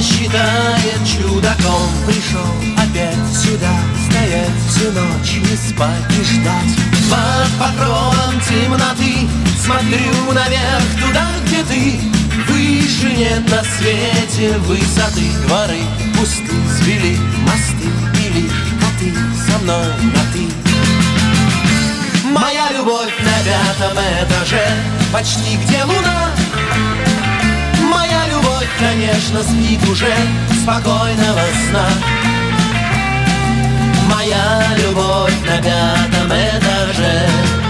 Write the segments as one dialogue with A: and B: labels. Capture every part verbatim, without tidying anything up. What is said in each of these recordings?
A: считает чудаком. Пришел опять сюда, стоять всю ночь, не спать и ждать. Под покровом темноты смотрю наверх, туда, где ты. Выше нет на свете высоты. Дворы пусты, свели мосты, и лишь коты со мной на ты. Моя любовь на пятом этаже, почти где луна. Моя любовь, конечно, спит уже, спокойного сна. Моя любовь на пятом этаже.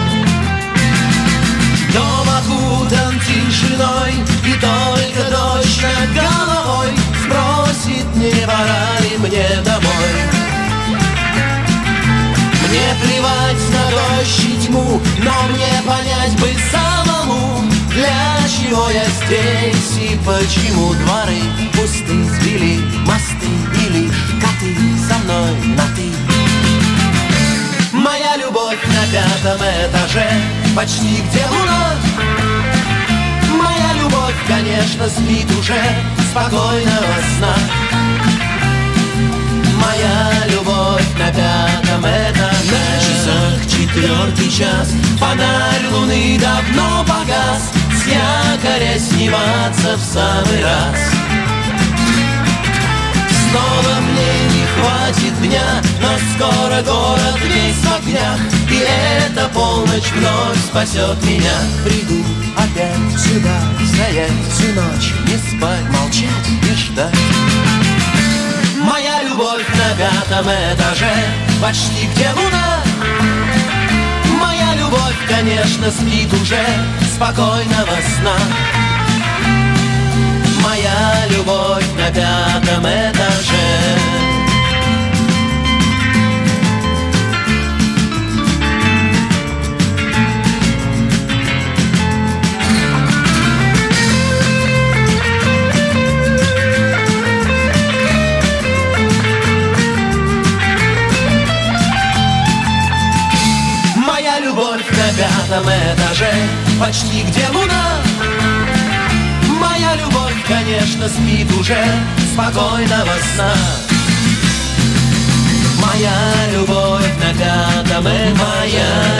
A: Дом окутан тишиной, и только дождь над головой спросит, не пора ли мне домой. Мне плевать на дождь и тьму, но мне понять бы самому, для чего я здесь и почему дворы пусты, сбили мосты, и лишь коты со мной на ты. Моя любовь на пятом этаже, почти где луна. Моя любовь, конечно, спит уже, спокойного сна. Моя любовь на пятом этаже. На часах четвертый час, фонарь луны давно погас. С якоря сниматься в самый раз. Снова мне не хватит дня, но скоро город весь в огнях, и эта полночь вновь спасет меня. Приду опять сюда, стоять всю ночь, не спать, молчать и ждать. Моя любовь на пятом этаже, почти где луна. Моя любовь, конечно, спит уже, спокойного сна. Моя любовь на пятом этаже. Моя любовь на пятом этаже, почти где луна. Моя любовь, конечно, спит уже, спокойного сна. Моя любовь на пятом этаже. Моя